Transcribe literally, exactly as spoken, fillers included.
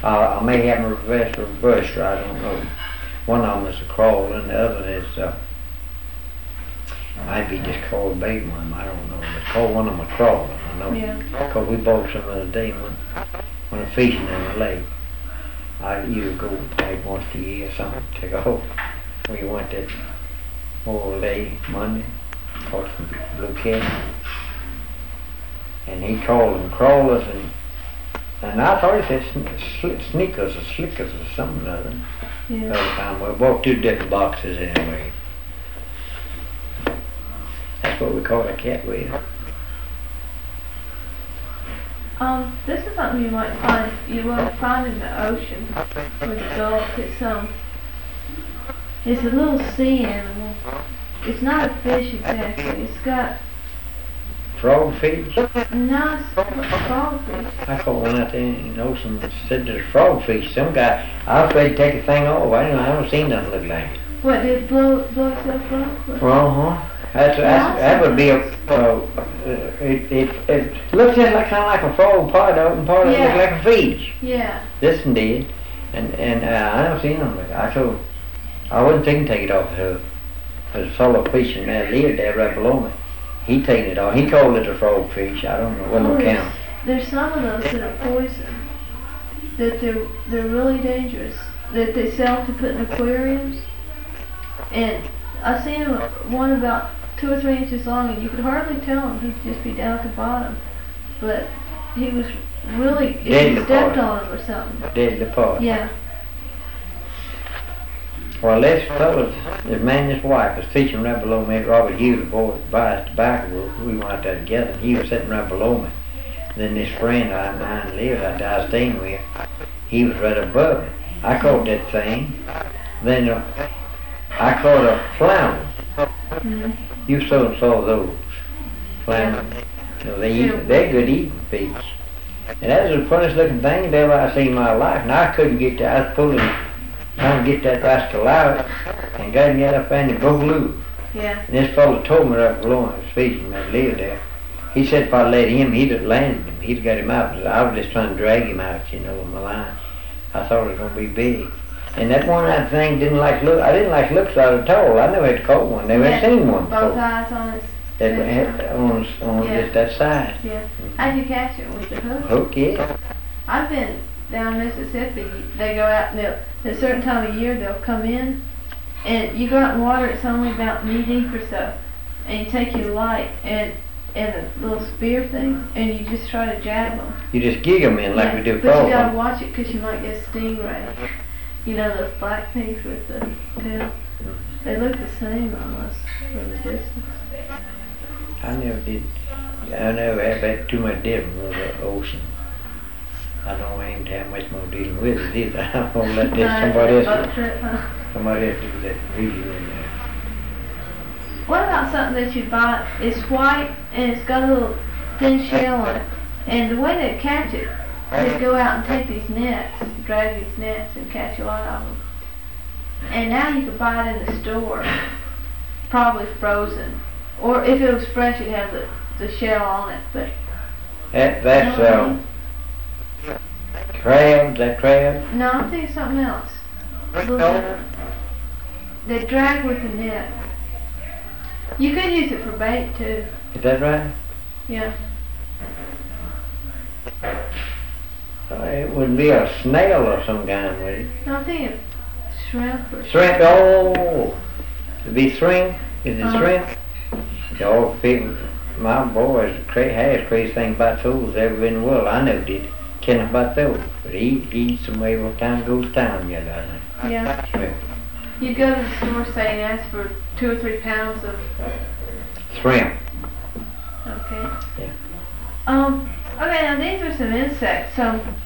Uh, I may have them reversed or reversed, I don't know. One of them is a crawl and the other is, uh, might be just called bait one, I don't know. But call one of them a crawler, I know. Yeah. Because we bought some the other day when, when I'm fishing in the lake. I usually go like once a year or something, take off. We went that all day Monday, caught some blue cat. And he called them crawlers and and I thought he said sn sneakers or slickers or something or other. Yeah. Other time we bought two different boxes anyway. That's what we caught a cat with. Um, this is something you might find, you will find in the ocean with adults. It's, um, it's a little sea animal. It's not a fish exactly. It's got Frogfish? nice frogfish. I caught one out there in the ocean that said there's frogfish. Some guy, I was afraid to take the thing off. I don't know, I haven't seen nothing look like it. What, did it blow, blow itself up? Well, huh? That's, that's, that would be a, uh, it, it, it looks just like, kind of like a frog part of it, and part of it Yeah. looks like a fish. Yeah. This one did. And, and uh, I never seen them. I told, I wouldn't think to take it off the hook. There's a fellow fishing that lived there right below me. He taken it off. He called it a frogfish. I don't know. What Oh, no there's, count. there's some of those that are poison. That they're, they're really dangerous. That they sell to put in aquariums. And I seen one about two or three inches long, and you could hardly tell him. He'd just be down at the bottom. But he was really, if Deadly you stepped part. on him or something. Deadly part. Yeah. Well, this fellow, this man and his wife was fishing right below me. Robert Hughes, the boy that buys tobacco, we went out there together. And he was sitting right below me. Then this friend of mine lives out there I was staying with, he was right above me. I caught that thing. Then uh, I caught a flounder. Mm-hmm. You saw, saw those flounders. You know, they eat, they're good eating fish. And that was the funniest looking thing that ever I seen in my life. And I couldn't get that. I was pulling, trying to get that rascal out, and got him out up and he broke loose. Yeah. And this fellow told me right below him, fishing that lived there. He said if I let him, he'd have landed him. He'd have got him out. I was just trying to drag him out, you know, with my line. I thought it was going to be big. And that one that thing didn't like look. I didn't like looks of it at all. I never had caught one. Never had seen one Both before. eyes on its That had on, on Yeah. just that side. Yeah. Mhm. How'd you catch it with the hook? Hook, yeah. I've been down Mississippi. They go out and they'll, at a certain time of year they'll come in, and you go out and water. It's only about knee deep or so, and you take your light and and a little spear thing, and you just try to jab them. You just gig them in like Yeah, we do but you frog. gotta watch it because you might get a stingray. You know those black things with the tail? They look the same almost from the distance. I never did. I never had that too much different with the ocean. I don't aim to have much more dealing with it either. I'm gonna let this Right, somebody boat else. trip, huh? Somebody else do that reading in there. What about something that you buy? It's white and it's got a little thin shell on it. And the way they catch it, they go out and take these nets, drag these nets and catch a lot of them. And now you can buy it in the store, probably frozen. Or if it was fresh, it'd have the, the shell on it. But That that's No. um, crab. That crab. no, I'm thinking something else. A little different. They drag with the net. You could use it for bait too. Is that right? Yeah. Uh, it would be a snail or some kind, would it? No, I'm thinking shrimp or Shrimp. Oh, it'd be shrimp. Is it Uh-huh. shrimp? The old people, my boys, cra has crazy thing about those ever been in the world. I never did. Care nothing about those, but he, he eats them every time he goes to town. Yeah, I think. Yeah. Shrimp. You go to the store, say, and ask for two or three pounds of. Shrimp. Okay. Yeah. Um. Okay. Now these are some insects. So